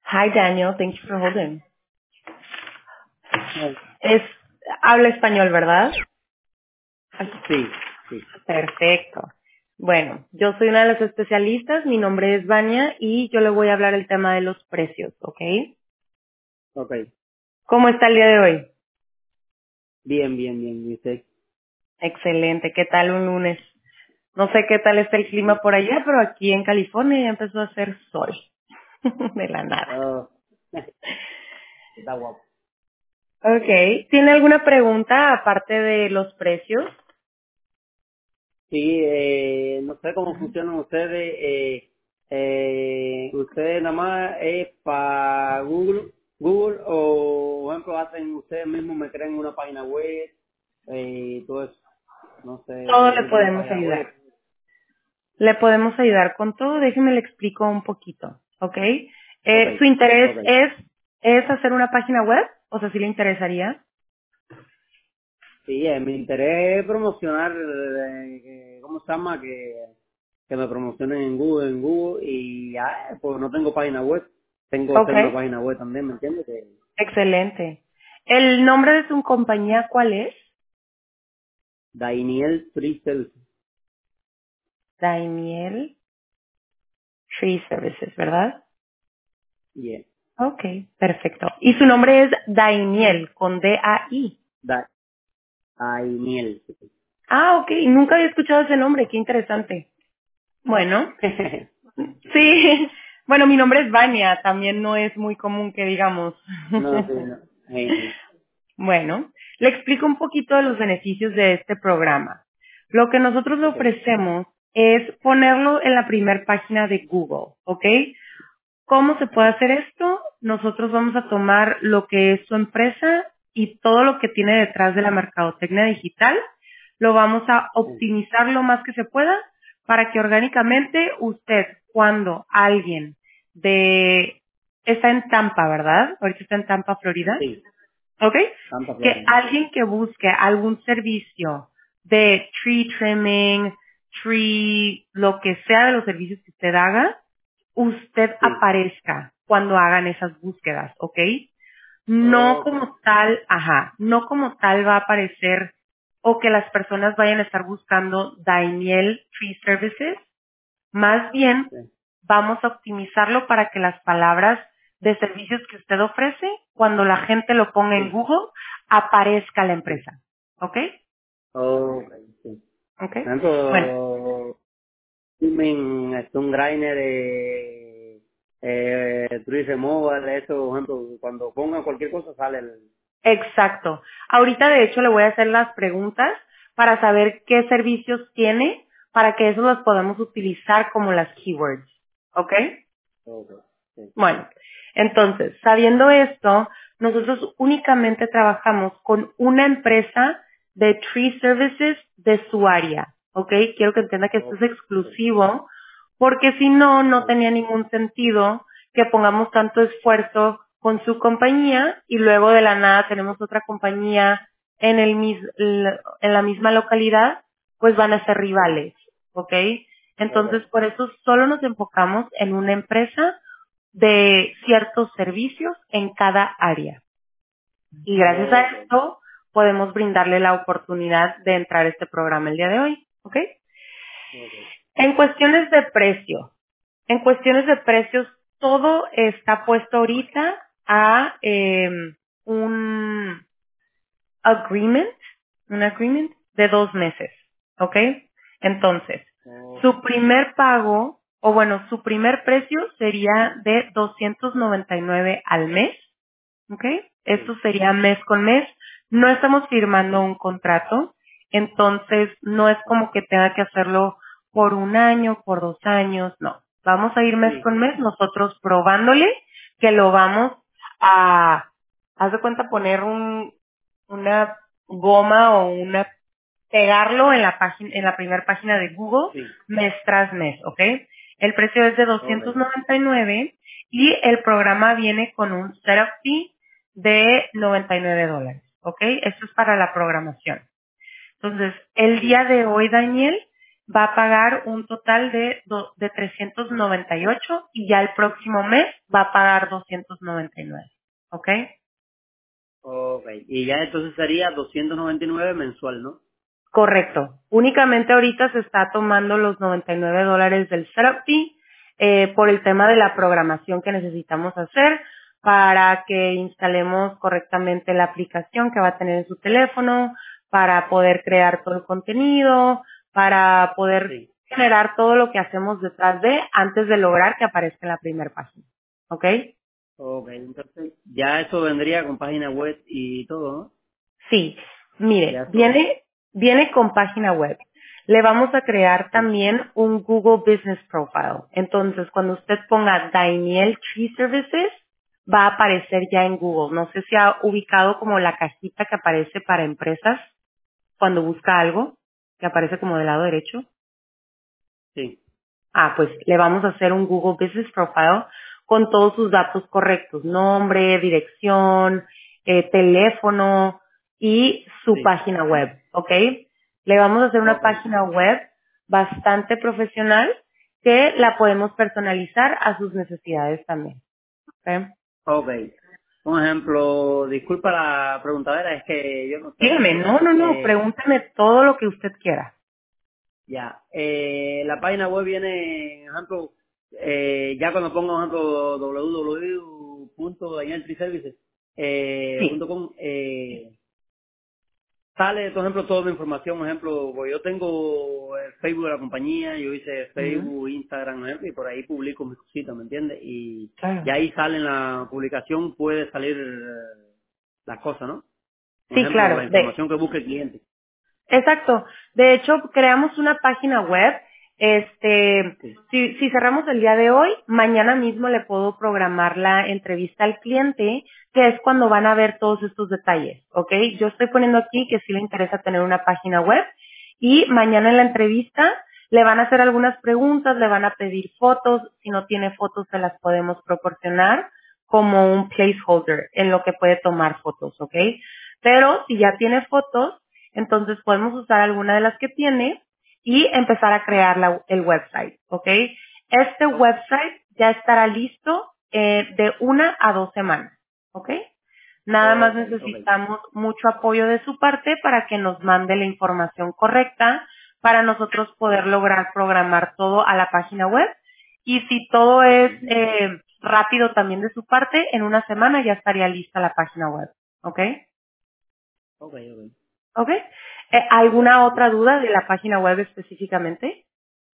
Hi, Daniel. Thank you for holding. Ay, Habla español, ¿verdad? sí, sí. Perfecto. Bueno, yo soy una de las especialistas. Mi nombre es Vania y yo le voy a hablar el tema de los precios, ¿ok? Ok. ¿Cómo está el día de hoy? Bien, bien, bien. ¿Y usted? Excelente. ¿Qué tal un lunes? No sé qué tal está el clima por allá, pero aquí en California ya empezó a hacer sol. De la nada. Ah, está guapo. Ok. ¿Tiene alguna pregunta aparte de los precios? Sí, no sé cómo Ujú. funcionan ustedes. ¿Ustedes nada más es para Google o, por ejemplo, hacen ustedes mismos, me crean una página web y todo eso? No sé, Todo le necesito una podemos página ayudar. web. Le podemos ayudar con todo. Déjeme le explico un poquito, ¿ok? Ok, ¿Su interés ok. es hacer una página web? O sea, ¿sí le interesaría? Sí, mi interés es promocionar, ¿cómo se llama? Que me promocionen en Google y ya, pues no tengo página web, tengo que Ok, hacer una página web también, ¿me entiendes? Que excelente. ¿El nombre de su compañía cuál es? Daniel Tristel, Daniel Tree Services, ¿verdad? yeah, Ok, perfecto. Y su nombre es Daniel, con D-A-I. Daniel. Ah, ok, nunca había escuchado ese nombre, qué interesante. Bueno, sí. Bueno, mi nombre es Vania, también no es muy común que digamos. No, sí, no. Bueno, le explico un poquito de los beneficios de este programa. Lo que nosotros le Ok, ofrecemos es ponerlo en la primer página de Google, ¿ok? ¿Cómo se ok, puede hacer esto? Nosotros vamos a tomar lo que es su empresa y todo lo que tiene detrás de la mercadotecnia digital, lo vamos a optimizar lo más que se pueda para que orgánicamente usted, cuando alguien está en Tampa, ¿verdad? Ahorita está en Tampa, Florida. sí, ¿Ok? Santa Que Florida. alguien que busque algún servicio de tree trimming, lo que sea de los servicios que usted haga, usted Sí, aparezca cuando hagan esas búsquedas, ¿ok? No ok, como tal, no como tal va a aparecer o que las personas vayan a estar buscando Daniel Tree Services, más bien, sí, vamos a optimizarlo para que las palabras de servicios que usted ofrece, cuando la gente lo ponga en sí, Google, aparezca la sí, empresa. ¿Ok? ok, sí. ¿Ok? Por Bueno, ejemplo, un grinder, Tree Removal, eso, por ejemplo, cuando pongan cualquier cosa sale el... exacto. Ahorita, de hecho, le voy a hacer las preguntas para saber qué servicios tiene, para que eso los podamos utilizar como las keywords. ¿Ok? Ok, sí, Bueno, entonces, sabiendo esto, nosotros únicamente trabajamos con una empresa de tree services de su área, ¿ok? Quiero que entienda que esto es ok, sí, exclusivo, porque si no, no sí, tenía ningún sentido que pongamos tanto esfuerzo con su compañía y luego de la nada tenemos otra compañía en la misma localidad, pues van a ser rivales, ¿ok? ok, Entonces, por eso solo nos enfocamos en una empresa de ciertos servicios en cada área. Y gracias a ok, esto podemos brindarle la oportunidad de entrar a este programa el día de hoy. ¿Ok? ok, En cuestiones de precio, todo está puesto ahorita a un agreement, un agreement de 2 meses. ¿Ok? Entonces, ok, su primer pago, o bueno, su primer precio sería de 299 al mes. ¿Ok? Esto sí, sería mes con mes. No estamos firmando un contrato, entonces no es como que tenga que hacerlo por un año, por 2 años, no. Vamos a ir mes sí, con mes nosotros probándole que lo vamos a, haz de cuenta, poner una goma o pegarlo en la primera página de Google sí, mes tras mes, ¿ok? El precio es de ok, 299 y el programa viene con un setup fee de $99, ¿ok? Esto es para la programación. Entonces, el día sí, de hoy, Daniel, va a pagar un total de 398 y ya el próximo mes va a pagar 299. ¿Ok? Ok. Y ya entonces sería 299 mensual, ¿no? Correcto. Únicamente ahorita se está tomando los $99 del setup fee por el tema de la programación que necesitamos hacer para que instalemos correctamente la aplicación que va a tener en su teléfono, para poder crear todo el contenido, para poder Sí. generar todo lo que hacemos detrás de antes de lograr que aparezca en la primera página. ¿Ok? Ok, entonces ya eso vendría con página web y todo, ¿no? Sí, Ya mire, eso. viene con página web. Le vamos a crear Sí. también un Google Business Profile. Entonces, cuando usted ponga Daniel Tree Services, va a aparecer ya en Google. No sé si ha ubicado como la cajita que aparece para empresas cuando busca algo, que aparece como del lado derecho. Sí. Pues le vamos a hacer un Google Business Profile con todos sus datos correctos, nombre, dirección, teléfono y su Sí. página web, ¿ok? Le vamos a hacer una Ok. página web bastante profesional que la podemos personalizar a sus necesidades también, ¿ok? Ok. Un ejemplo, disculpa la preguntadera, es que yo no sé Dígame, mucho. no, pregúnteme todo lo que usted quiera. Ya. La página web viene, por ejemplo, ya cuando pongo, por ejemplo, www.danieltriservices, Sí. punto .com, sale, por ejemplo, toda mi información. Por ejemplo, pues yo tengo el Facebook de la compañía, yo hice Ujú, Facebook, Instagram, por ejemplo, y por ahí publico mis cositas, ¿me entiendes? Y claro. ahí sale en la publicación, puede salir las cosas, ¿no? Por Sí, ejemplo, claro. la información que busque el cliente. Exacto. De hecho, creamos una página web. Sí, Si cerramos el día de hoy, mañana mismo le puedo programar la entrevista al cliente, que es cuando van a ver todos estos detalles, ¿ok? Yo estoy poniendo aquí que sí le interesa tener una página web y mañana en la entrevista le van a hacer algunas preguntas, le van a pedir fotos, si no tiene fotos se las podemos proporcionar como un placeholder en lo que puede tomar fotos, ¿ok? Pero si ya tiene fotos, entonces podemos usar alguna de las que tiene y empezar a crear el website, ¿ok? Este ok, website ya estará listo de 1 a 2 semanas, ¿ok? Nada más ok, ok. necesitamos mucho apoyo de su parte para que nos mande la información correcta para nosotros poder lograr programar todo a la página web. Y si todo es rápido también de su parte, en 1 semana ya estaría lista la página web, ¿ok? Ok, ok. ¿Ok? ¿Alguna otra Ya. duda de la página web específicamente?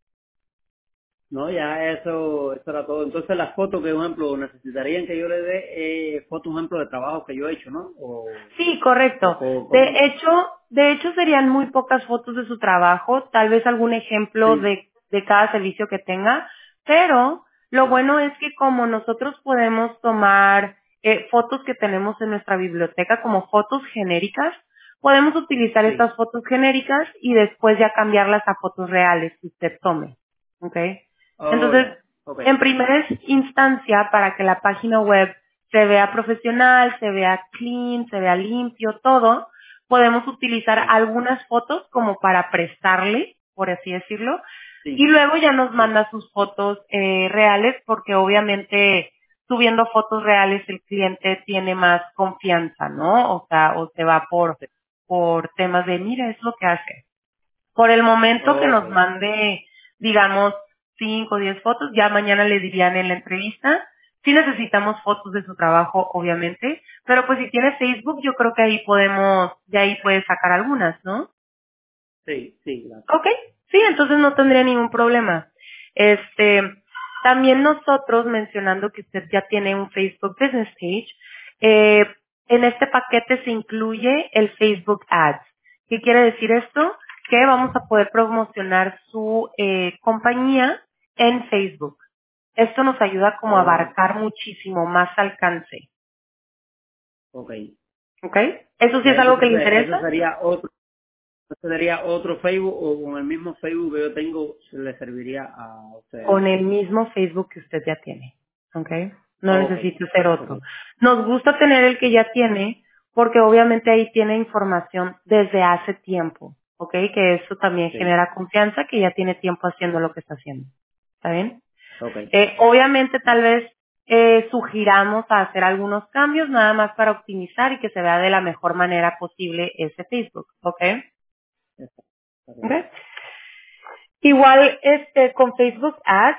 No, ya eso era todo. Entonces las fotos que, por ejemplo, necesitarían que yo le dé fotos, por ejemplo, de trabajo que yo he hecho, ¿no? Sí, O correcto. cómo. De hecho serían muy pocas fotos de su trabajo, tal vez algún ejemplo Sí, de cada servicio que tenga, pero lo sí, bueno es que como nosotros podemos tomar fotos que tenemos en nuestra biblioteca como fotos genéricas, podemos utilizar sí. estas fotos genéricas y después ya cambiarlas a fotos reales que usted tome. ¿Ok? Oh, Entonces, ya. Ok, en primera instancia, para que la página web se vea profesional, se vea clean, se vea limpio, todo, podemos utilizar sí, algunas fotos como para prestarle, por así decirlo, y sí, luego ya nos sí, manda sus fotos reales porque obviamente subiendo fotos reales el cliente tiene más confianza, ¿no? O sea, o se va sí. por temas de, mira, es lo que hace. Por el momento que Ok, nos mande, digamos, 5 o 10 fotos, ya mañana le dirían en la entrevista. Sí necesitamos fotos de su trabajo, obviamente, pero pues si tiene Facebook, yo creo que ahí podemos, de ahí puede sacar algunas, ¿no? sí, sí, claro. Ok, sí, entonces no tendría ningún problema. Este, también nosotros, mencionando que usted ya tiene un Facebook Business Page, eh, en este paquete se incluye el Facebook Ads. ¿Qué quiere decir esto? Que vamos a poder promocionar su compañía en Facebook. Esto nos ayuda como a Oh, abarcar muchísimo más alcance. ok. ¿Ok? ¿Eso sí Ya es algo que entonces le interesa? ese sería otro Facebook o con el mismo Facebook que yo tengo le serviría a ustedes, Con ¿no? el mismo Facebook que usted ya tiene. ¿Ok? No Ok, necesita hacer ok. otro. Nos gusta tener el que ya tiene porque obviamente ahí tiene información desde hace tiempo. ¿ok? Que eso también Sí. genera confianza, que ya tiene tiempo haciendo lo que está haciendo. ¿Está bien? Ok. Obviamente tal vez sugiramos a hacer algunos cambios nada más para optimizar y que se vea de la mejor manera posible ese Facebook, ¿ok? Ok. ¿Ok? Igual con Facebook Ads,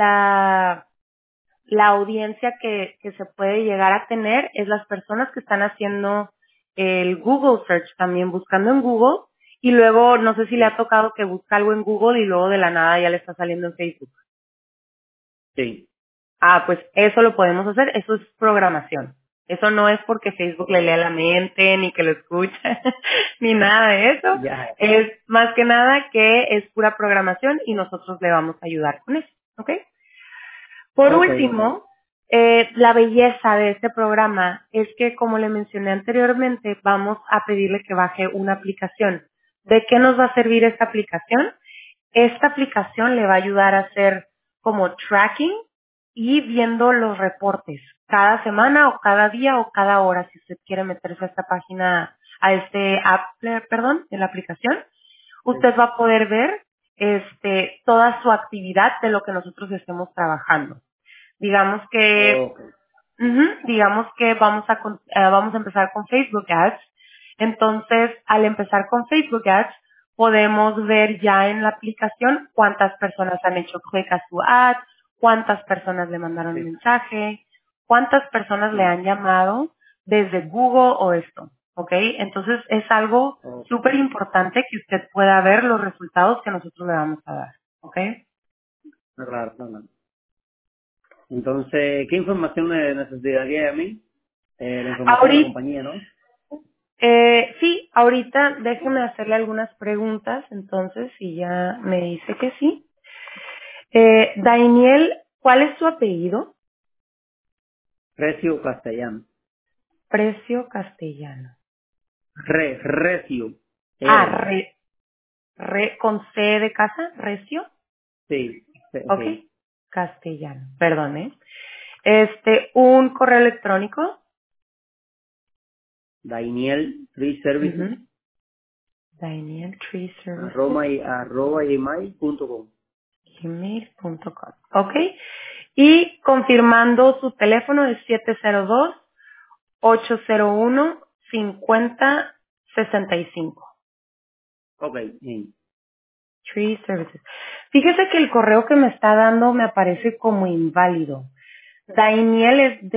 la audiencia que se puede llegar a tener es las personas que están haciendo el Google Search también, buscando en Google, y luego no sé si le Sí. ha tocado que busca algo en Google y luego de la nada ya le está saliendo en Facebook. Sí. Ah, pues eso lo podemos hacer, eso es programación. Eso no es porque Facebook le lea la mente, ni que lo escucha, ni nada de eso. Ya. Es más que nada que es pura programación y nosotros le vamos a ayudar con eso, ¿ok? Por Ok, ok. último, la belleza de este programa es que, como le mencioné anteriormente, vamos a pedirle que baje una aplicación. ¿De qué nos va a servir esta aplicación? Esta aplicación le va a ayudar a hacer como tracking y viendo los reportes cada semana o cada día o cada hora si usted quiere meterse a esta página, a este app, perdón, de la aplicación. Sí. Usted va a poder ver toda su actividad de lo que nosotros estemos trabajando. Digamos que Ok. Digamos que vamos a empezar con Facebook Ads. Entonces, al empezar con Facebook Ads, podemos ver ya en la aplicación cuántas personas han hecho clic a su ad, cuántas personas le mandaron un Sí. mensaje, cuántas personas le Sí. han llamado desde Google o esto, ¿ok? Entonces, es algo Ok. súper importante que usted pueda ver los resultados que nosotros le vamos a dar, ¿ok? Claro, claro. Entonces, ¿qué información me necesitaría a mí? La información de la Ahorita, compañía, ¿no? sí, ahorita déjeme hacerle algunas preguntas, entonces, si ya me dice que sí. Daniel, ¿cuál es su apellido? Recio castellano. Precio Castellano. Recio. Ah, R. con C de casa, Recio. Sí. Sí. Ok, Sí. Castellano, perdón, ¿eh? Un correo electrónico. Daniel Free Services Ujú. Daniel Tree Services, arroba gmail.com. gmail.com. Ok, y confirmando su teléfono es 702-801-5065. Ok. Sí. Tree Services. Fíjese que el correo que me está dando me aparece como inválido. Dainiel es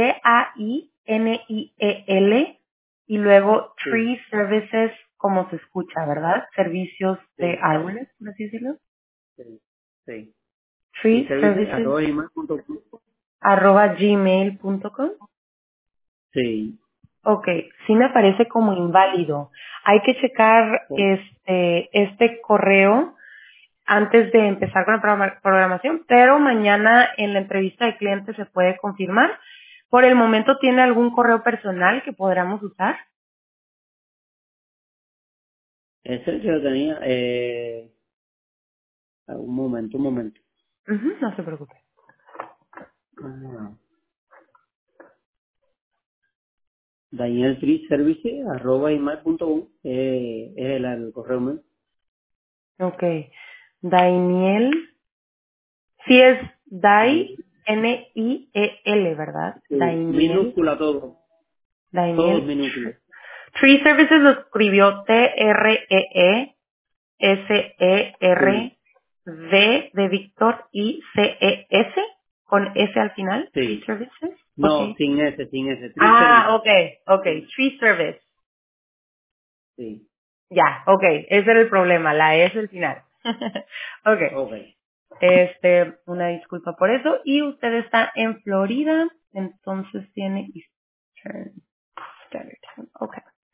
Dainiel y luego Sí. Tree Services como se escucha, ¿verdad? Servicios de Sí. árboles, por así decirlo. Sí. Sí. Free Tree Services Services arroba gmail.com. arroba gmail.com. Sí. Ok, sí me parece como inválido. Hay que checar este correo antes de empezar con la programación, pero mañana en la entrevista de cliente se puede confirmar. Por el momento, ¿tiene algún correo personal que podamos usar? Ese yo tenía, un momento, un momento. Ujú, no se preocupe. Ah, Daniel Free Services arroba gmail.com, es el correo mío. Ok. Daniel, sí es Dai, Niel, ¿verdad? Sí. Daniel, Minúscula todo, todo Daniel. minúsculo. Tree Services lo escribió Tree Sí, SERV de Víctor y CES con S al final. Tree sí. Services. Ok. No, sin ese. Free Ah, Services. ok. Tree Service. Sí. Ya, ok. Ese era el problema, la S al final. Ok. Ok. Una disculpa por eso. Y usted está en Florida, entonces tiene Eastern Standard Time. Ok.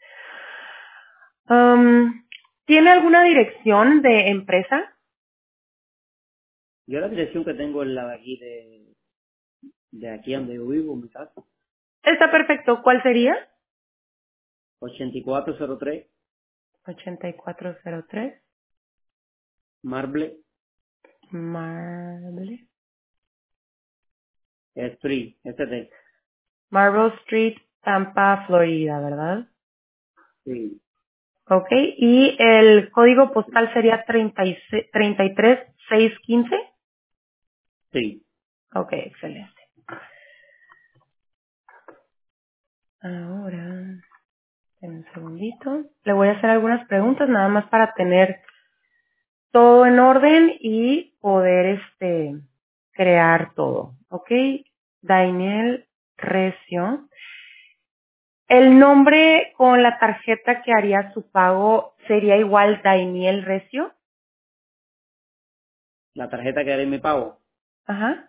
¿Tiene alguna dirección de empresa? Yo la dirección que tengo es la de aquí, de aquí donde yo vivo, mi casa. Está perfecto. ¿Cuál sería? 8403 8403 Marble Marble. Street, ST. Marble Street, Tampa, Florida, ¿verdad? Sí. Ok, y el código postal sería 33615. Sí. Ok, excelente. Ahora, en un segundito. Le voy a hacer algunas preguntas nada más para tener todo en orden y poder crear todo. Ok, Daniel Recio. El nombre con la tarjeta que haría su pago sería igual Daniel Recio. La tarjeta que haré mi pago. Ajá.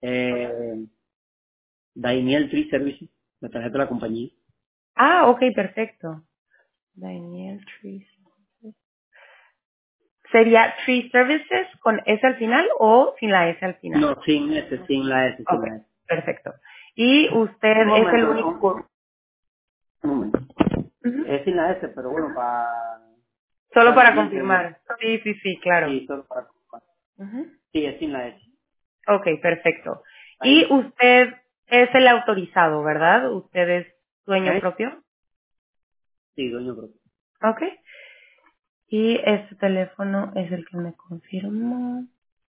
Daimiel Tree Services, la tarjeta de la compañía. Ah, ok, perfecto. Daniel Tree. ¿Sería Tree Services con S al final o sin la S al final? No, sin la S, sin Ok, la S. perfecto. Y usted Un es el momento, único. un momento. Ujú. Es sin la S, pero bueno, para Solo estar para bien seguro. confirmar. Sí, sí, sí, claro. Sí, solo para Ujú. sí, es sin la S. Ok, perfecto. Y Ahí, usted es el autorizado, ¿verdad? ¿Usted es dueño ¿eh? propio? Sí, dueño propio. Ok. Y este teléfono es el que me confirmó.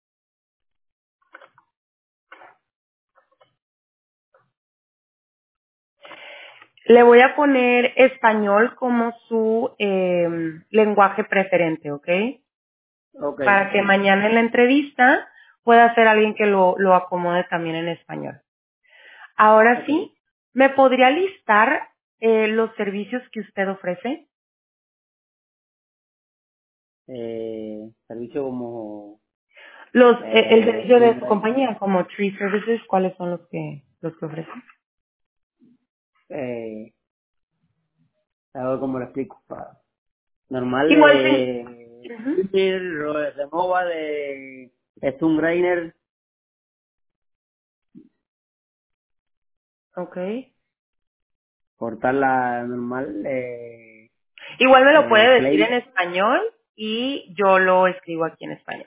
Le voy a poner español como su lenguaje preferente, ¿ok? Ok, Para que mañana en la entrevista pueda ser alguien que lo acomode también en español. Ahora ok. sí, ¿me podría listar los servicios que usted ofrece? Servicio como El servicio de Spring su Break, compañía, como Tree Services, ¿cuáles son los que ofrece? eh, a ver cómo lo explico. Normal, Igual sí. Ujú. remova de Stone Grainer, Okay. cortarla normal, Igual me lo puede decir en play, español y yo lo escribo aquí en español.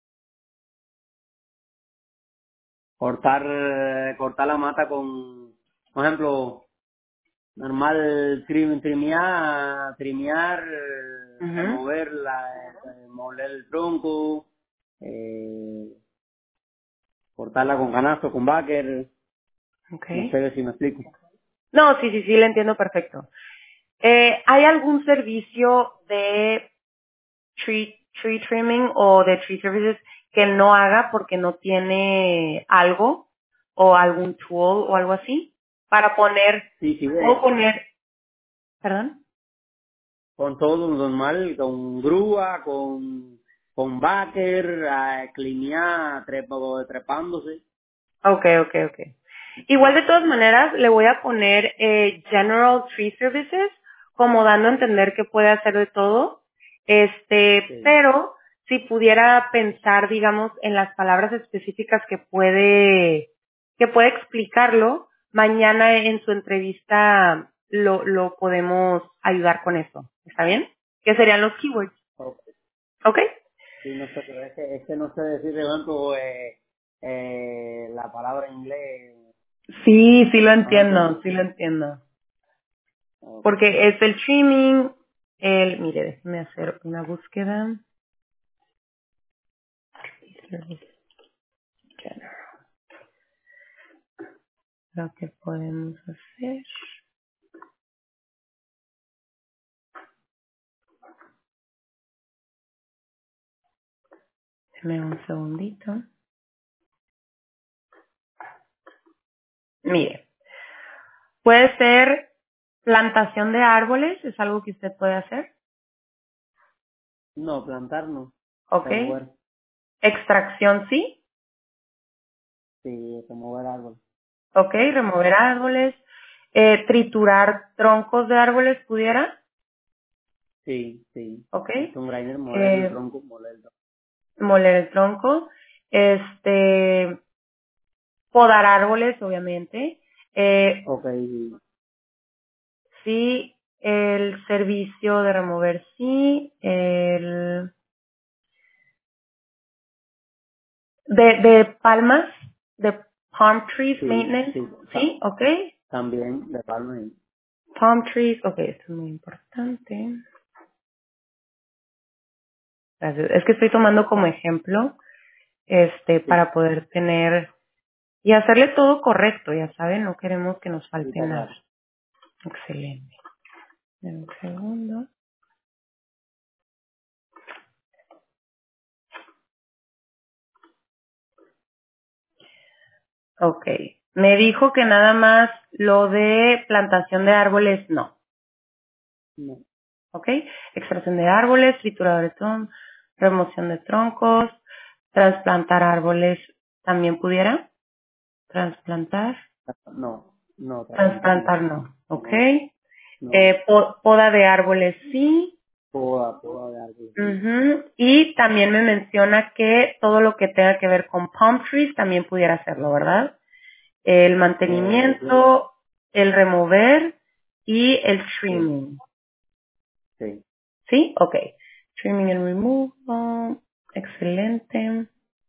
cortar la mata con, por ejemplo, normal trimear, Ujú. moler el tronco, eh, cortarla con canasto, con backer, no Okay. sé si me explico. No, sí, sí, sí, le entiendo perfecto. ¿Hay algún servicio de tree trimming o de tree services que no haga porque no tiene algo o algún tool o algo así? Para poner, Sí, sí, puedo poner, perdón. con todo normal, con grúa, con backer, clinear, trepándose. Okay, okay, okay. Igual de todas maneras le voy a poner General Tree Services como dando a entender que puede hacer de todo. Sí. Pero si pudiera pensar, digamos, en las palabras específicas que puede explicarlo, mañana en su entrevista lo podemos ayudar con eso. ¿Está bien? ¿Qué serían los keywords? Ok. ¿Ok? Sí, no sé, pero es que no sé decir de ejemplo la palabra en inglés, Sí, sí lo por ejemplo. entiendo, sí lo entiendo. Ok. Porque es el trimming, mire, déjeme hacer una búsqueda. Lo que podemos hacer. Déjeme un segundito. Mire, puede ser plantación de árboles, es algo que usted puede hacer, No, plantar no, ¿ok? remover, Extracción sí, sí, remover árbol. ¿ok? Remover árboles, triturar troncos de árboles pudiera, Sí, sí. ¿ok? Es un grinder, moler el Eh, tronco, moler el tronco. moler el tronco, podar árboles, obviamente. Ok, Sí, el servicio de remover, sí. De palmas, de palm trees sí, maintenance, sí. sí, ok. También de palma y Palm trees, ok, esto es muy importante. Gracias. Es que estoy tomando como ejemplo, Sí, para poder tener y hacerle todo correcto, ya saben, no queremos que nos sí, falte está nada. claro. Excelente. Dame un segundo. Ok. Me dijo que nada más lo de plantación de árboles, no. No, Ok. Extracción de árboles, triturador de troncos, remoción de troncos, trasplantar árboles, ¿también pudiera? Transplantar. no, trasplantar no. Transplantar no. Ok. No, no, Poda de árboles sí. poda de árbol, sí. Ujú. Y también me menciona que todo lo que tenga que ver con palm trees también pudiera hacerlo, ¿verdad? El Yo, mantenimiento, el remover y el sí, trimming. sí. ¿Sí? Ok. Trimming and removal. Excelente.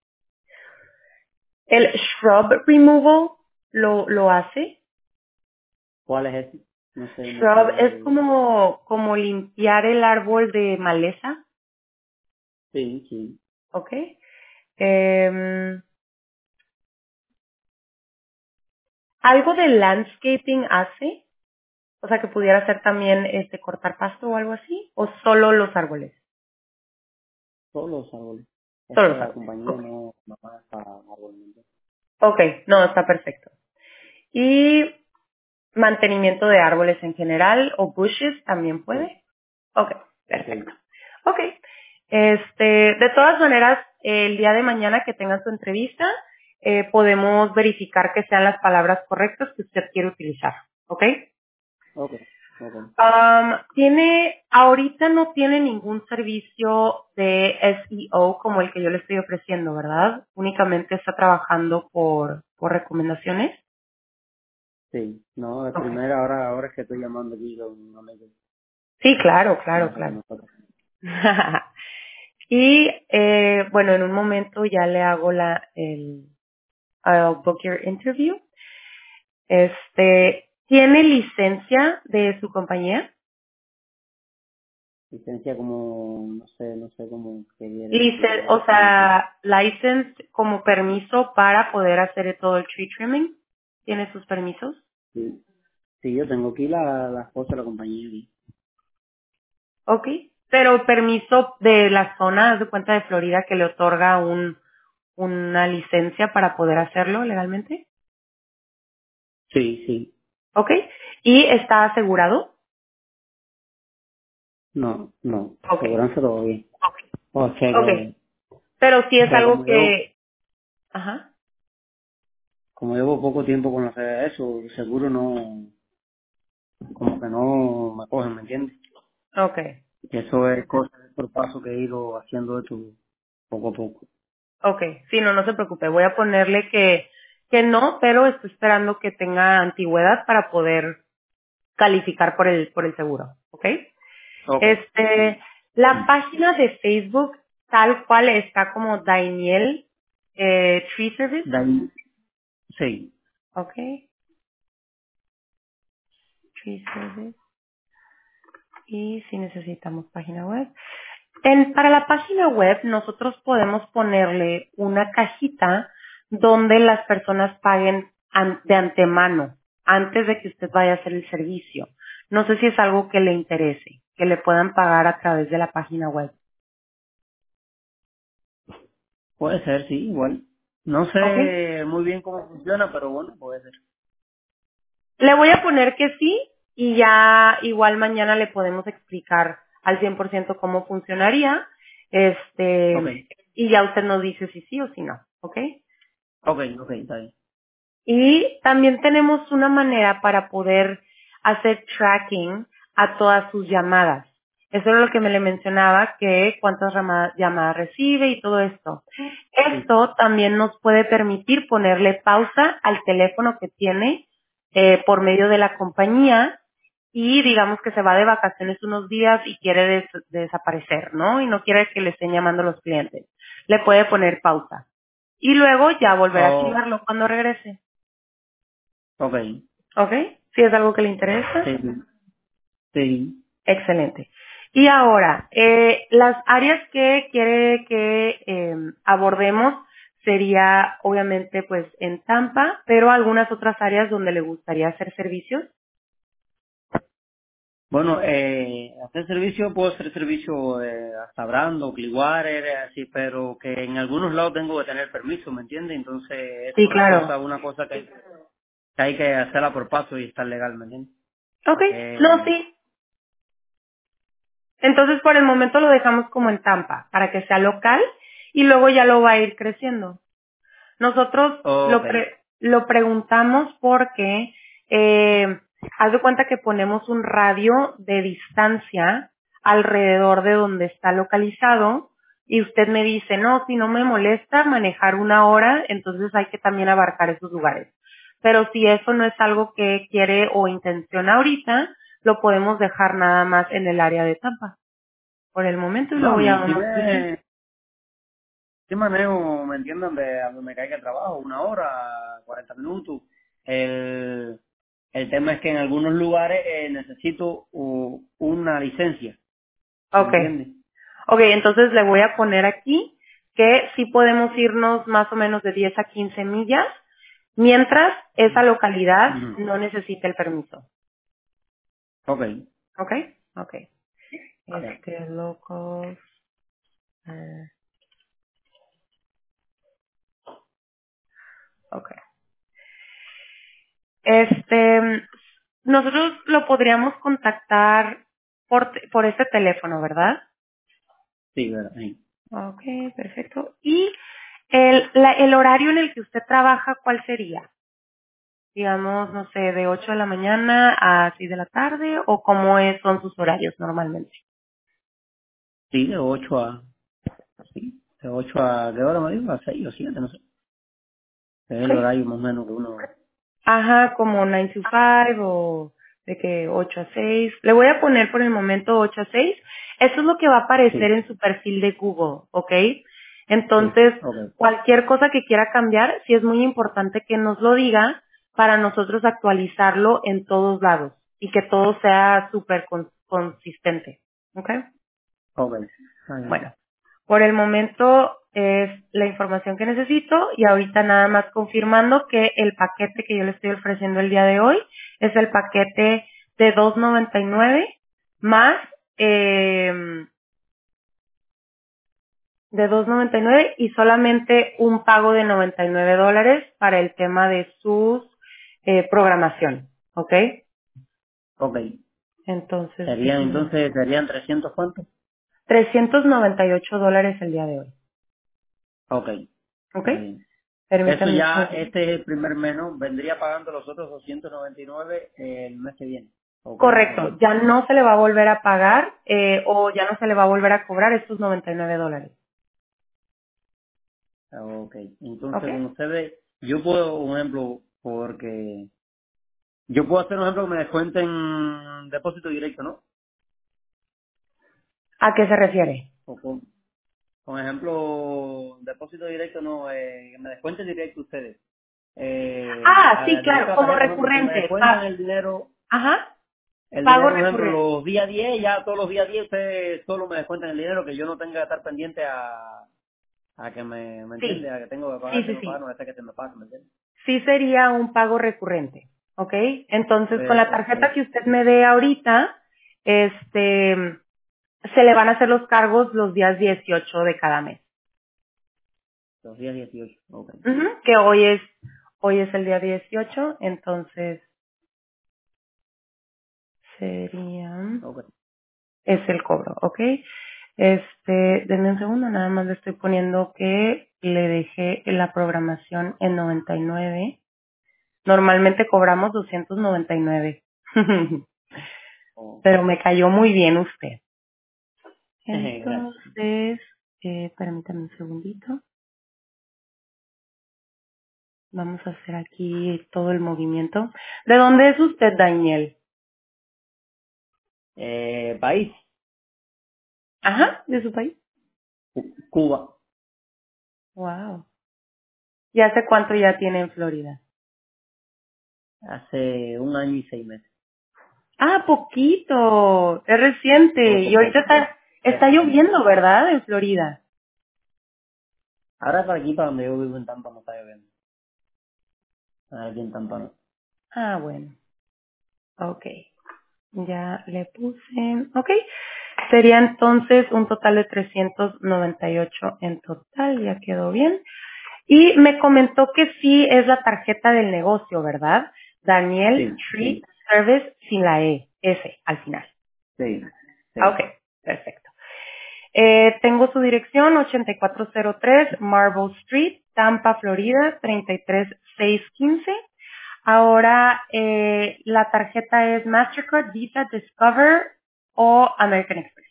El shrub removal lo hace. ¿Cuál es ese? No Shrub es sé. como limpiar el árbol de maleza. Sí, sí. ¿Ok? Em, ¿Algo de landscaping hace? O sea, que pudiera ser también cortar pasto o algo así. ¿O solo los árboles? Todos los árboles. Es Solo que los la árboles. compañía Ok. no maneja árboles. Ok, no, está perfecto. Y mantenimiento de árboles en general o bushes también Sí, puede. Ok, sí. perfecto. Ok. De todas maneras, el día de mañana que tenga su entrevista, podemos verificar que sean las palabras correctas que usted quiere utilizar. ¿Ok? Ok, ok. Ahorita no tiene ningún servicio de SEO como el que yo le estoy ofreciendo, ¿verdad? Únicamente está trabajando por recomendaciones. Sí, no, de Ok. primera ahora es que estoy llamando aquí con un amigo. Sí, claro, No claro, sé qué claro. me pasa. Y bueno, en un momento ya le hago I'll book your interview. ¿Tiene licencia de su compañía? Licencia como, no sé cómo que quiere decir O exactamente. sea, license como permiso para poder hacer todo el tree trimming. ¿Tiene sus permisos? Sí, sí, yo tengo aquí las cosas de la compañía aquí. Ok. Pero permiso de la zona, haz de cuenta de Florida, que le otorga una licencia para poder hacerlo legalmente. Sí, sí. Ok. ¿Y está asegurado? No, Ok. seguranza todo bien. O sea Ok. que, Pero sí o es sea, algo que... Ajá. como llevo poco tiempo con hacer eso, seguro no, como que no me cogen, ¿me entiendes? Ok. Y eso es cosa por paso que he ido haciendo esto poco a poco. Ok. Sí, no se preocupe. Voy a ponerle que no, pero estoy esperando que tenga antigüedad para poder calificar por el seguro. ¿Ok? Ok. Este, la página de Facebook tal cual está como Daniel Tree Service. De ahí, sí. Ok. Tree Service. Y si necesitamos página web. Para la página web nosotros podemos ponerle una cajita donde las personas paguen de antemano, antes de que usted vaya a hacer el servicio. No sé si es algo que le interese, que le puedan pagar a través de la página web. Puede ser, sí, igual. No ¿Ok? sé muy bien cómo funciona, pero bueno, puede ser. Le voy a poner que sí y ya igual mañana le podemos explicar al 100% cómo funcionaría. Ok, Y ya usted nos dice si sí o si no. ¿Ok? ok, está bien. Y también tenemos una manera para poder hacer tracking a todas sus llamadas. Eso es lo que me le mencionaba, que cuántas llamadas recibe y todo esto. Sí. Esto también nos puede permitir ponerle pausa al teléfono que tiene por medio de la compañía y digamos que se va de vacaciones unos días y quiere desaparecer, ¿no? Y no quiere que le estén llamando los clientes. Le puede poner pausa. Y luego ya volver a Oh, activarlo cuando regrese. ok. ¿Ok? Si es algo que le interesa, Sí, sí. excelente. Y ahora, las áreas que quiere que abordemos sería obviamente pues en Tampa, pero algunas otras áreas donde le gustaría hacer servicios. Bueno, hacer servicio, puedo hacer servicio hasta Brando, Clearwater, así, pero que en algunos lados tengo que tener permiso, ¿me entiendes? Entonces, eso Sí, es claro. una cosa que hay que hacerla por paso y estar legal, ¿me entiendes? Ok, no, Porque, sí. Entonces por el momento lo dejamos como en Tampa, para que sea local y luego ya lo va a ir creciendo. Nosotros ok, lo preguntamos porque haz de cuenta que ponemos un radio de distancia alrededor de donde está localizado y usted me dice, no, si no me molesta manejar 1 hora, entonces hay que también abarcar esos lugares. Pero si eso no es algo que quiere o intenciona ahorita, lo podemos dejar nada más en el área de Tampa por el momento y no, a luego ya mí vamos creciendo. sí manejo, ¿me entiendes? A donde me caiga el trabajo, 1 hora, 40 minutos. El, el tema es que en algunos lugares necesito una licencia, ¿me Okay. entiendes? Ok, entonces le voy a poner aquí que sí podemos irnos más o menos de 10 a 15 millas, mientras esa localidad Ujú. no necesite el permiso. Ok, ¿Ok? Ok. ya. Locos. eh, ok. Nosotros lo podríamos contactar por este teléfono, ¿verdad? Sí, verdad, sí. Ok, perfecto. ¿Y el horario en el que usted trabaja, cuál sería? Digamos, no sé, de 8 de la mañana a 6 de la tarde, o cómo son sus horarios normalmente. Sí, de 8 a, sí, de 8 a, ¿qué hora me dijo? A 6 o 7, no sé. Es el Ok. horario más o menos que uno, Ajá, como 9 to 5 o de que 8 a 6. Le voy a poner por el momento 8 a 6. Eso es lo que va a aparecer sí, en su perfil de Google, ¿ok? sí, Entonces, ok, cualquier cosa que quiera cambiar, sí es muy importante que nos lo diga para nosotros actualizarlo en todos lados y que todo sea súper consistente, ¿ok? ok, está bien. Bueno, por el momento es la información que necesito y ahorita nada más confirmando que el paquete que yo le estoy ofreciendo el día de hoy es el paquete de 2.99 más de 2.99 y solamente un pago de $99 para el tema de sus programación, ¿ok? Ok, Entonces, serían déjenme. entonces, serían 300 cuántos. $398 el día de hoy, Ok, ¿ok? está bien. Eso Permítame un ya, segundo. este es el primer mes, ¿no? Vendría pagando los otros 299 el mes que viene. Ok, más o Correcto, menos. ya no se le va a volver a pagar o ya no se le va a volver a cobrar estos $99. Ok, entonces ¿Ok? con ustedes, yo puedo, un ejemplo, porque yo puedo hacer un ejemplo que me descuenten depósito directo, ¿no? ¿A qué se refiere? O con ejemplo, depósito directo, no, que me descuenten directo ustedes. Ah, sí, Directo claro, a la como tarjeta, por ejemplo, que me recurrente. descuentan Ajá, el pago dinero, por ejemplo, recurrente. los días 10 ya todos los días 10 ustedes solo me descuentan el dinero, que yo no tenga que estar pendiente a que me entiende, Sí, a que tengo sí, que sí, me pagar, sí. no este que se me paga, ¿me entiende? Sí sería un pago recurrente, ¿ok? Entonces, con la tarjeta Perfecto. que usted me dé ahorita, se le van a hacer los cargos los días 18 de cada mes. Los días 18, ok. Ujú, que hoy es el día 18, entonces sería Ok. es el cobro, ¿ok? Denme un segundo, nada más le estoy poniendo que le dejé la programación en 99. Normalmente cobramos 299. Oh. Pero me cayó muy bien usted. Gracias. Entonces, permítame un segundito. Vamos a hacer aquí todo el movimiento. ¿De dónde es usted, Daniel? País, Ajá, de su país. Cuba. Wow. ¿Y hace cuánto ya tiene en Florida? Hace 1 año y 6 meses. Ah, poquito. Es reciente. Y ahorita está lloviendo, ¿verdad? En Florida. Ahora para aquí, para donde yo vivo en Tampa, no está lloviendo. Aquí en Tampa no. Ah, bueno. Ok. Ya le puse. Ok. Sería entonces un total de 398 en total. Ya quedó bien. Y me comentó que sí es la tarjeta del negocio, ¿verdad? Daniel Sí, Tree Service sin la S al final. sí, Ah, sí. ok. Perfecto. Tengo su dirección 8403 Marble Street, Tampa, Florida 33615. Ahora la tarjeta es Mastercard, Visa, Discover o American Express.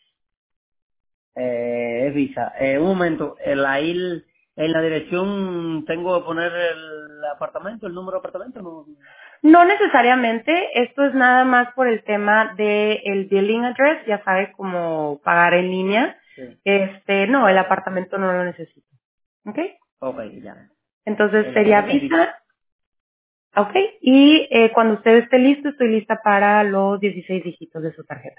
Es Visa. Un momento, en la dirección tengo que poner el apartamento, el número de apartamento, ¿no? No necesariamente, esto es nada más por el tema de el billing address, ya sabe cómo pagar en línea. Sí. No, el apartamento no lo necesito. ¿Ok? Ok, ya. Entonces La sería tarjeta es Visa. Visa. Ok, y cuando usted esté listo, estoy lista para los 16 dígitos de su tarjeta.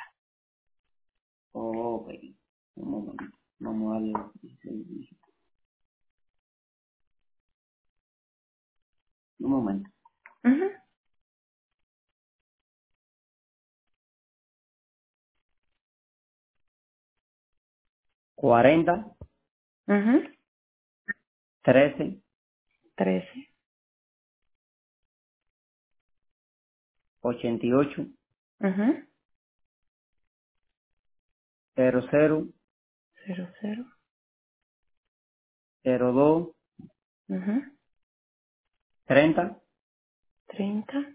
Ok. Un momento. Vamos a darle 16 dígitos. Un momento. Ujú, 40, ujú, 13, 13, 88, ujú, 00, 00, 02, ujú, 30, 30,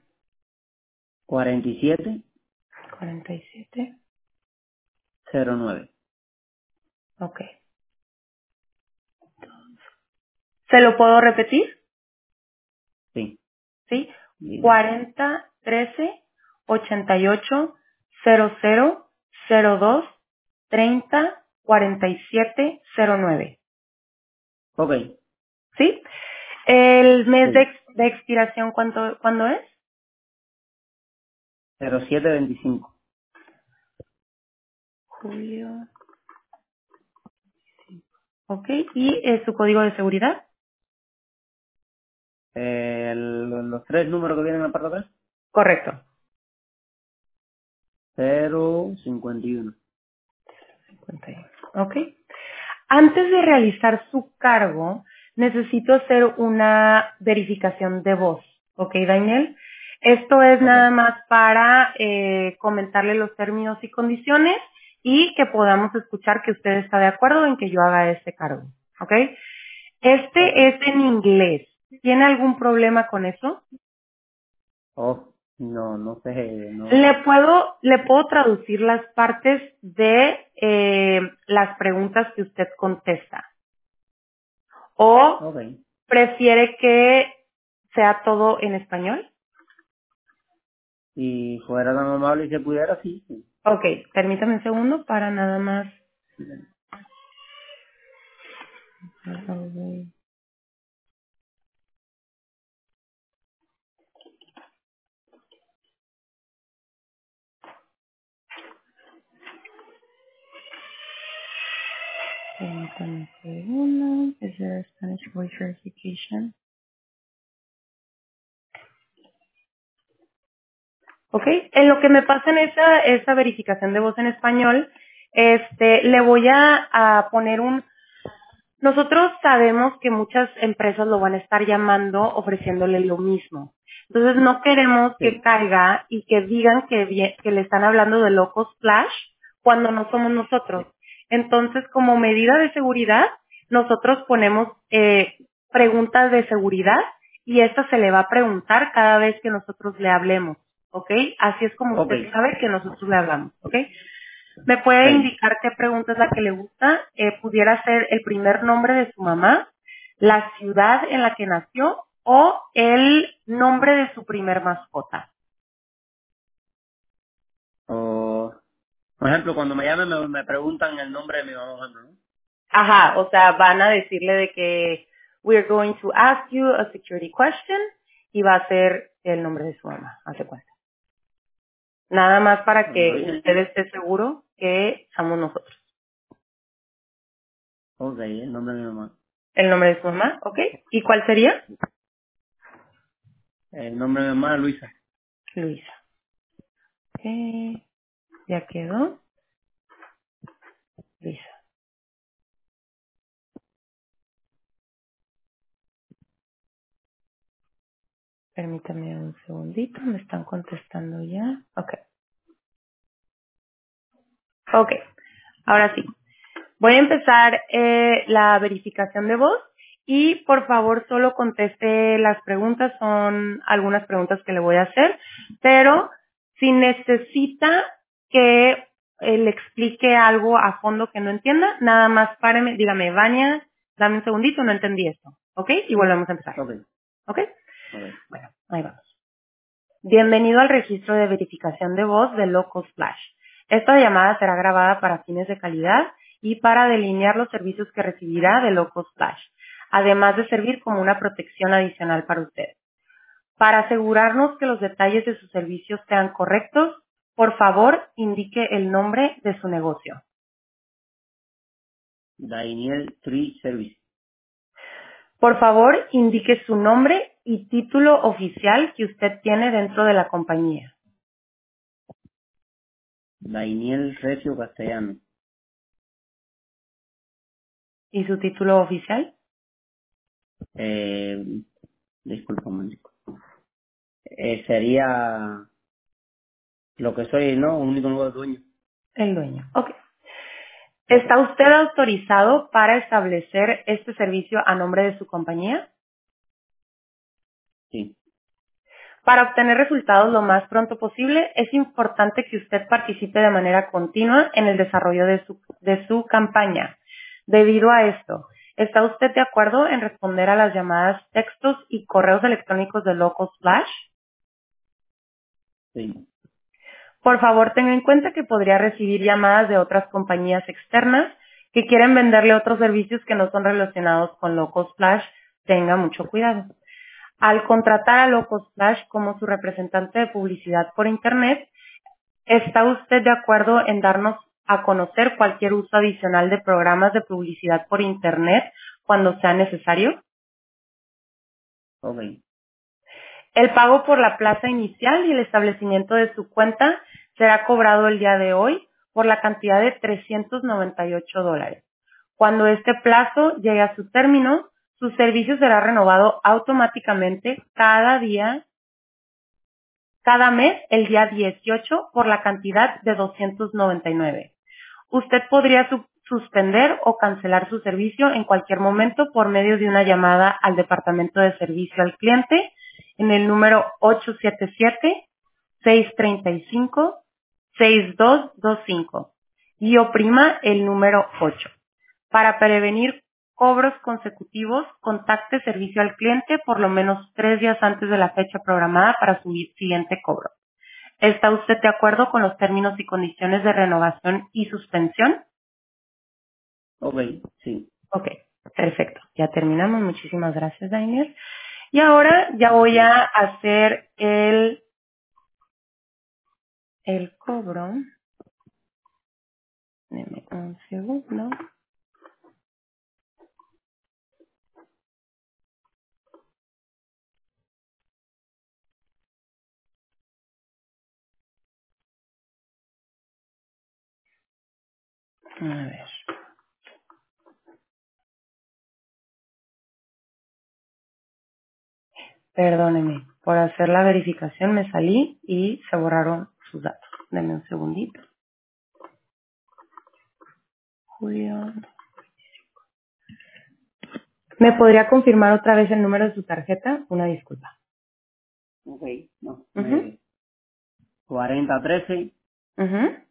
47, 47. 09. Ok. ¿Se lo puedo repetir? Sí. ¿Sí? Bien. 40, 13, 88, 00, 02, 30, 47, 09. Ok. ¿Sí? ¿El mes Sí. de expiración cuándo es? 0725. Julio. Ok. ¿Y su código de seguridad? Los tres números que vienen en la parte de atrás. Correcto. 051. 51. Ok. Antes de realizar su cargo, necesito hacer una verificación de voz. ¿Ok, Daniel? Esto es Ok. nada más para comentarle los términos y condiciones y que podamos escuchar que usted está de acuerdo en que yo haga este cargo. ¿Ok? Ok. Este es en inglés. ¿Tiene algún problema con eso? Oh, no, no sé, no. Le puedo traducir las partes de las preguntas que usted contesta. O Ok. prefiere que sea todo en español. Si fuera tan amable y se pudiera, sí. Sí. Ok, permítame un segundo para nada más. Permítame un segundo. Is there a Spanish voice verification? Ok, en lo que me pasa en esa verificación de voz en español, le voy a poner nosotros sabemos que muchas empresas lo van a estar llamando ofreciéndole lo mismo. Entonces no queremos que Sí. caiga y que digan que le están hablando de locos flash cuando no somos nosotros. Entonces, como medida de seguridad, nosotros ponemos preguntas de seguridad y esta se le va a preguntar cada vez que nosotros le hablemos, ¿ok? Así es como Ok. usted sabe que nosotros le hablamos, ¿ok? ¿Me puede Sí. indicar qué pregunta es la que le gusta? Pudiera ser el primer nombre de su mamá, la ciudad en la que nació o el nombre de su primer mascota. O, por ejemplo, cuando me llamen me preguntan el nombre de mi mamá, por ejemplo, ¿no? Ajá, o sea, van a decirle de que we're going to ask you a security question y va a ser el nombre de su mamá, hace cuenta. Nada más para Bueno, que usted esté seguro que somos nosotros. ok, el nombre de mi mamá. El nombre de su mamá, ¿ok? ¿Y cuál sería? El nombre de mi mamá, Luisa. Luisa. Ok, ya quedó. Luisa. Permítame un segundito, me están contestando ya. Ok. Ok, ahora sí. Voy a empezar la verificación de voz y por favor solo conteste las preguntas, son algunas preguntas que le voy a hacer, pero si necesita que le explique algo a fondo que no entienda, nada más páreme, dígame, Vania, dame un segundito, no entendí esto, ¿ok? Y volvemos a empezar, Ok, ¿ok? ok. Bueno, ahí vamos. Bienvenido al registro de verificación de voz de Local Flash. Esta llamada será grabada para fines de calidad y para delinear los servicios que recibirá de Local Flash, además de servir como una protección adicional para usted. Para asegurarnos que los detalles de sus servicios sean correctos, por favor, indique el nombre de su negocio. Daniel Tree Service. Por favor, indique su nombre y título oficial que usted tiene dentro de la compañía. Daniel Recio Castellano. ¿Y su título oficial? Eh, discúlpame. Sería lo que soy, ¿no? Único nuevo dueño. El dueño. Ok. Ok, ¿Está usted autorizado para establecer este servicio a nombre de su compañía? sí. Para obtener resultados lo más pronto posible, es importante que usted participe de manera continua en el desarrollo de su campaña. Debido a esto, ¿está usted de acuerdo en responder a las llamadas, textos y correos electrónicos de Locals Flash? Sí. Por favor, tenga en cuenta que podría recibir llamadas de otras compañías externas que quieren venderle otros servicios que no son relacionados con Locals Flash. Tenga mucho cuidado. Al contratar a Locals Flash como su representante de publicidad por Internet, ¿está usted de acuerdo en darnos a conocer cualquier uso adicional de programas de publicidad por Internet cuando sea necesario? Ok, El pago por la plaza inicial y el establecimiento de su cuenta será cobrado el día de hoy por la cantidad de $398. Cuando este plazo llegue a su término, su servicio será renovado automáticamente cada mes, el día 18, por la cantidad de 299. Usted podría suspender o cancelar su servicio en cualquier momento por medio de una llamada al Departamento de Servicio al Cliente en el número 877-635-6225 y oprima el número 8. Para prevenir cobros consecutivos, contacte servicio al cliente por lo menos 3 días antes de la fecha programada para su siguiente cobro. ¿Está usted de acuerdo con los términos y condiciones de renovación y suspensión? ok, sí. Ok, perfecto. Ya terminamos. Muchísimas gracias, Dainer. Y ahora ya voy Ok. a hacer el cobro. Deme un segundo. A ver. Perdóneme. Por hacer la verificación me salí y se borraron sus datos. Deme un segundito. Julio. ¿Me podría confirmar otra vez el número de su tarjeta? Una disculpa. Ok, no. Mhm. 4013 Mhm.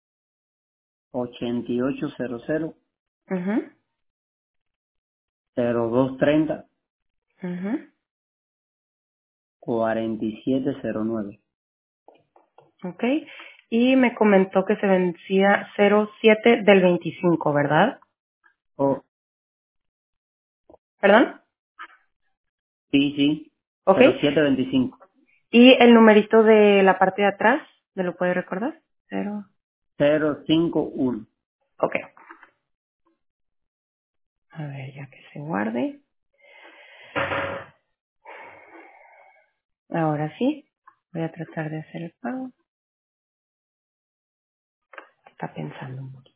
8800 Mhm. 0230 Mhm. 4709. Ok. Y me comentó que se vencía 07 del 25, ¿verdad? Oh, ¿Perdón? sí, sí. Ok. 0725. ¿Y el numerito de la parte de atrás? ¿Me lo puede recordar? 051. Ok. A ver, ya que se guarde. Ahora sí. Voy a tratar de hacer el pago. Está pensando un poquito.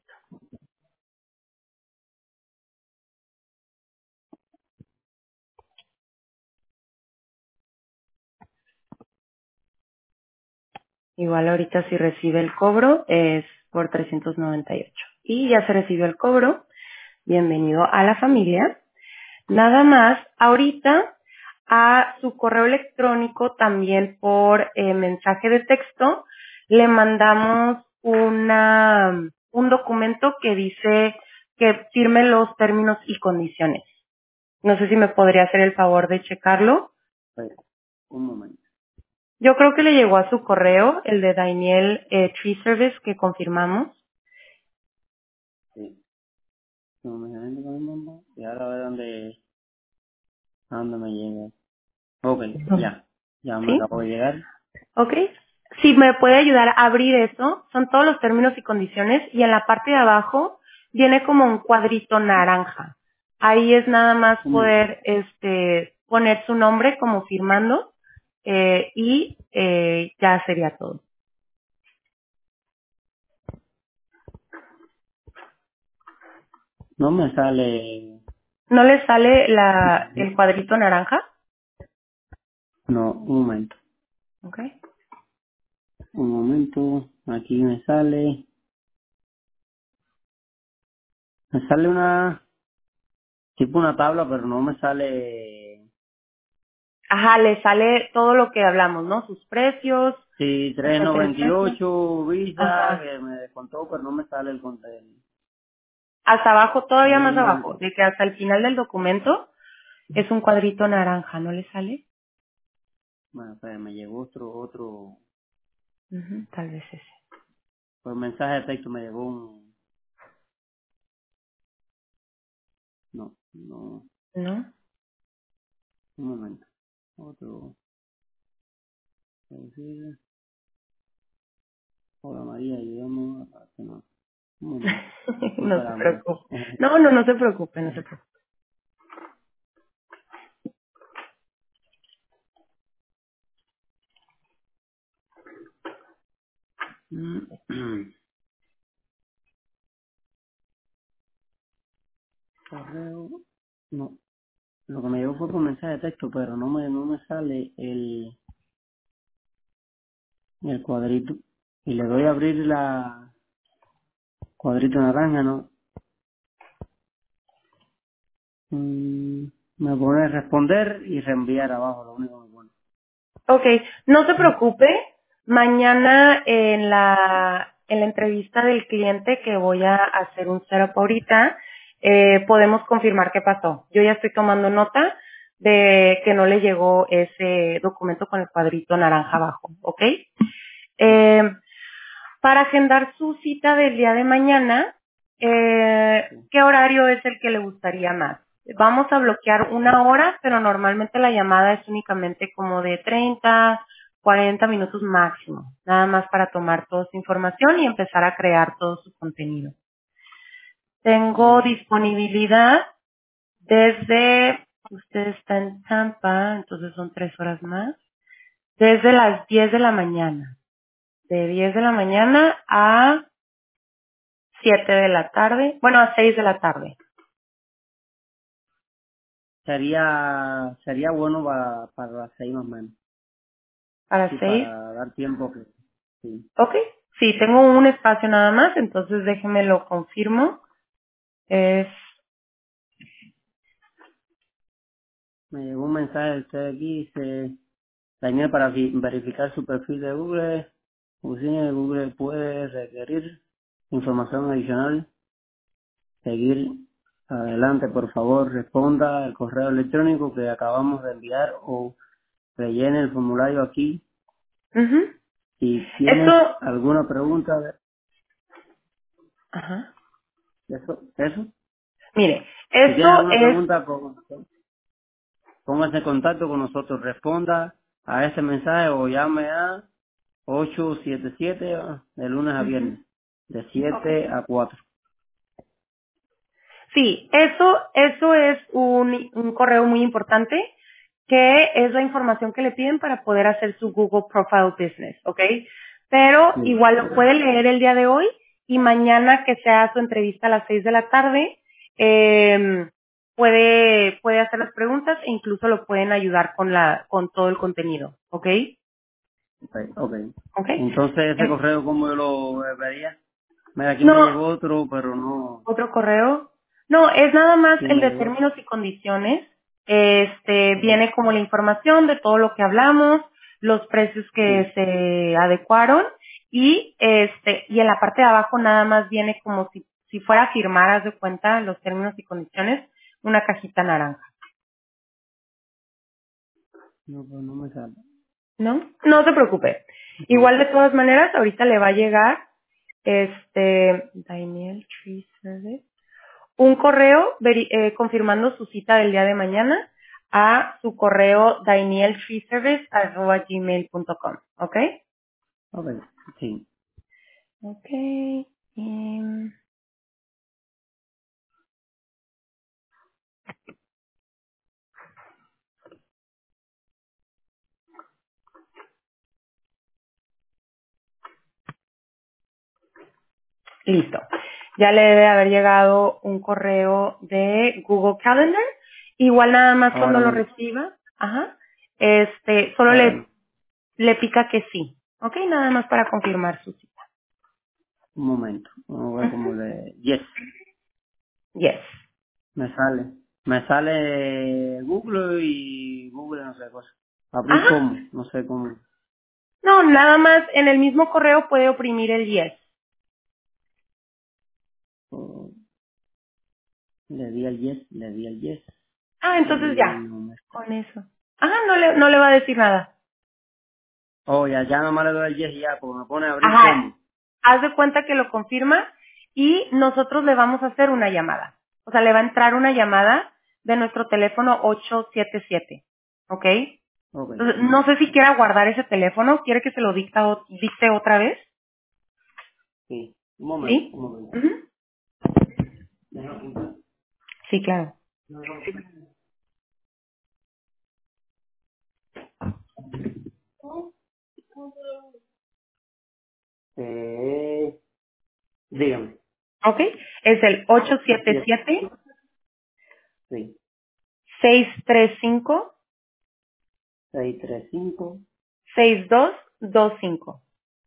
Igual ahorita si recibe el cobro es por 398. Y ya se recibió el cobro. Bienvenido a la familia. Nada más, ahorita a su correo electrónico también por mensaje de texto le mandamos un documento que dice que firme los términos y condiciones. No sé si me podría hacer el favor de checarlo. Espera, un momento. Yo creo que le llegó a su correo, el de Daniel Tree Service, que confirmamos. Sí. No me ven con el nombre. Y ahora a ver a dónde me llega. Ok, ya. Ya me ¿Sí? acabo de llegar. ¿Ok? Si me puede ayudar a abrir eso, son todos los términos y condiciones y en la parte de abajo viene como un cuadrito naranja. Ahí es nada más Un momento. poder poner su nombre como firmando y ya sería todo. No me sale. ¿No le sale el cuadrito naranja? No, un momento. ¿Ok? Un momento. Aquí me sale. Me sale una. Tipo una tabla, pero no me sale. Ajá, le sale todo lo que hablamos, ¿no? Sus precios, Sí, etcétera, etcétera. 398 Visa, Ajá. que me descontó, pero no me sale el contenido. Hasta abajo, todavía más Ahí. abajo, de que hasta el final del documento es un cuadrito naranja, ¿no le sale? Bueno, espera, me llegó otro. Ujú, tal vez ese. Por mensaje de texto me llegó un. No, no. ¿No? Un momento. Otro. Decir, hola María, ayúdame a que no. Un momento. Estoy No se esperando. preocupe. No, no, no se preocupe, no se preocupe. Correo. No. Lo que me llegó fue por mensaje de texto, pero no me sale el cuadrito. Y le doy a abrir la cuadrito naranja, ¿no? Me pone responder y reenviar abajo, lo único que me pone. Ok, no se preocupe. Mañana en la entrevista del cliente que voy a hacer un setup ahorita, podemos confirmar qué pasó. Yo ya estoy tomando nota de que no le llegó ese documento con el cuadrito naranja abajo, ¿ok? Sí, Eh, para agendar su cita del día de mañana, sí. ¿qué horario es el que le gustaría más? Vamos a bloquear una hora, pero normalmente la llamada es únicamente como de 30, 40 minutos máximo, nada más para tomar toda su información y empezar a crear todo su contenido. Tengo Ok. disponibilidad desde, usted está en Tampa, entonces son 3 horas más, desde las 10 de la mañana, de 10 de la mañana a 7 de la tarde, bueno, a 6 de la tarde. Sería bueno para las 6 más o menos. ¿Para Sí, 6? para dar tiempo que. Sí. Ok. Sí, tengo un espacio nada más, entonces déjeme lo confirmo. Es, Me llegó un mensaje de usted aquí, dice. Daniel, para verificar su perfil de Google, Oficina de Google puede requerir información adicional. Seguir adelante, por favor, responda al correo electrónico que acabamos de enviar o rellene el formulario aquí. ujú. Si tienes Esto, alguna pregunta de ajá. eso. Mire, Si tienes esto alguna es, pregunta, póngase en contacto con nosotros, responda a ese mensaje o llame a, 877 de lunes a Ujú. viernes, de Ok. 7 a 4. Sí, eso es un correo muy importante, que es la información que le piden para poder hacer su Google Profile Business, ¿ok? Pero Sí, igual lo puede leer el día de hoy y mañana que sea su entrevista a las 6 de la tarde, puede hacer las preguntas e incluso lo pueden ayudar con todo el contenido, ¿ok? ok. ¿Ok? Entonces, ese Eh, correo, ¿cómo yo lo pedía? Mira, aquí me No, llegó otro, pero no. ¿otro correo? No, es nada más Sí, el me de llegó. términos y condiciones. Ok. Viene como la información de todo lo que hablamos, los precios que Sí, se adecuaron y en la parte de abajo nada más viene como si fuera a firmar, haz de cuenta, los términos y condiciones, una cajita naranja. no, pues no me sale. ¿No? No se preocupe. No. Igual de todas maneras, ahorita le va a llegar Daniel Tree Service. Un correo confirmando su cita del día de mañana a su correo danielfreeservice@gmail.com, ¿ok? Ok, sí. Ok. em, Listo. Ya le debe haber llegado un correo de Google Calendar. Igual nada más cuando Ahora lo mismo. reciba, ajá, solo Ahora mismo. le pica que sí, ¿ok? Nada más para confirmar su cita. Un momento. Vamos a ver Ujú. cómo le... Yes. Yes. Me sale. Me sale Google y Google no sé cosa. Abrir Ajá. cómo. No sé cómo. No, nada más en el mismo correo puede oprimir el yes. Oh, le di al yes. Le di al yes. Ah, entonces Y ya, no me... con eso. Ah, no le va a decir nada. Oh, ya nomás le doy al yes y ya, porque me pone a abrir Ajá, cómo. haz de cuenta que lo confirma y nosotros le vamos a hacer una llamada. O sea, le va a entrar una llamada de nuestro teléfono 877. ¿Ok? Ok. Entonces, no sé si quiera guardar ese teléfono, quiere que se lo dicte otra vez. Sí. Un momento, ¿Sí? un momento. Ujú. Déjame apuntar. Sí, claro. Dígame. ¿Ok? Es el Yes. 877 Sí. 635 635. 6225.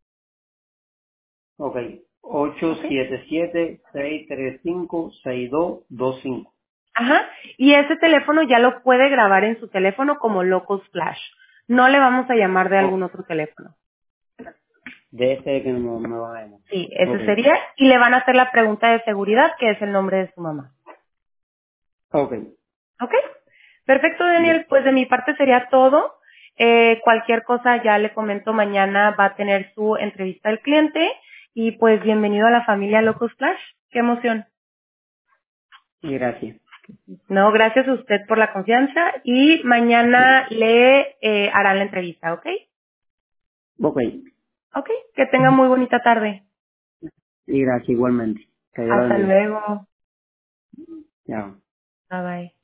Ok. ocho ¿Ok? siete siete seis tres cinco seis dos dos cinco. Ajá. Y ese teléfono ya lo puede grabar en su teléfono como Locos Flash. No le vamos a llamar de Oh, algún otro teléfono. de ese que me va a llamar. Sí, Ok. ese sería. Y le van a hacer la pregunta de seguridad, que es el nombre de su mamá. Ok. ¿Ok? Perfecto, Yes. Daniel. Pues de mi parte sería todo. Cualquier cosa ya le comento mañana va a tener su entrevista al cliente. Y pues bienvenido a la familia Locos Flash. Qué emoción. Y gracias. No, gracias a usted por la confianza y mañana le harán la entrevista, ¿ok? Ok. Ok, que tenga muy bonita tarde. Y gracias igualmente. Que Dios la Hasta bendiga. luego. Chao. Bye bye.